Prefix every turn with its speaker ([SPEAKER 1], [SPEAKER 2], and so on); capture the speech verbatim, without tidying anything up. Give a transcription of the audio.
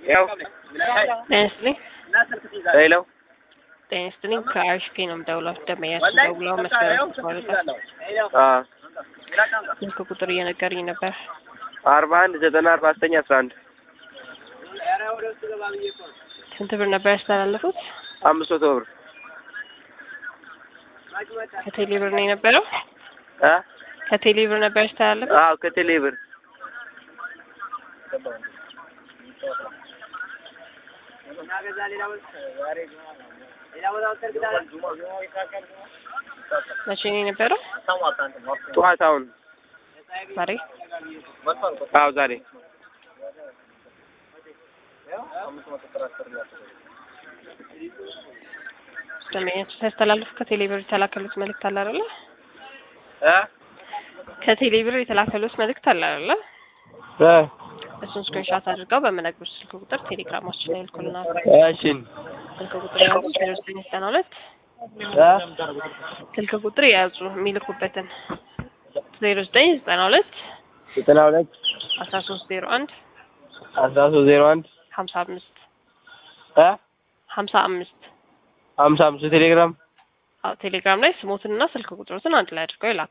[SPEAKER 1] ያው
[SPEAKER 2] ኔስሊ
[SPEAKER 1] ሄሎ
[SPEAKER 2] ኔስሊ ከአሽፒ ነው የምደውለው። ደመያች ደውለው መስመር ማለት ነው።
[SPEAKER 1] አ
[SPEAKER 2] ስልክ ቁጥር እየነገረኝ ነበር።
[SPEAKER 1] አርባ አንድ ዘጠና አርባ ዘጠኝ አስራ አንድ
[SPEAKER 2] ስንት ብር ነበር ያስተላለፉት?
[SPEAKER 1] አምስት መቶ ብር
[SPEAKER 2] ከቴሌ ብር ነው የነበረው?
[SPEAKER 1] አ
[SPEAKER 2] ከቴሌ ብር ነበር ያስተላለፉት?
[SPEAKER 1] አዎ ከቴሌ ብር
[SPEAKER 2] መቼ ነው የነበረው?
[SPEAKER 1] ጠዋት አሁን
[SPEAKER 2] ዛሬ?
[SPEAKER 1] አዎ ዛሬ
[SPEAKER 2] ደመያች ሲያስተላልፉ ከቴሌ ብር የተላከሉት መልእክት አለ አይደል?
[SPEAKER 1] አ
[SPEAKER 2] ከቴሌ ብር የተላከሉት መልእክት አለ አይደል?
[SPEAKER 1] አ
[SPEAKER 2] እሱን ስክሪንሾት አድርገው በመነግሩት ስልክ ቁጥር ቴሌግራማችን ላይ ልኩልናል።
[SPEAKER 1] እሺ
[SPEAKER 2] ስልክ ቁጥር ያዙ ዜሮ ዘጠኝ ዘጠና ሁለት
[SPEAKER 1] አ
[SPEAKER 2] ስልክ ቁጥር ያዙ የሚልኩበትን ዜሮ ዘጠኝ ዘጠና ሁለት
[SPEAKER 1] ዘጠና ሁለት
[SPEAKER 2] አስራ ሶስት ዜሮ አንድ
[SPEAKER 1] አስራ ሶስት ዜሮ አንድ
[SPEAKER 2] ሀምሳ አምስት
[SPEAKER 1] አ
[SPEAKER 2] ሀምሳ አምስት
[SPEAKER 1] ሀምሳ አምስት ቴሌግራም
[SPEAKER 2] አዎ ቴሌግራም ላይ ስሞትንና ስልክ ቁጥሮትን አንድ ላይ አድርገው ይላኩ።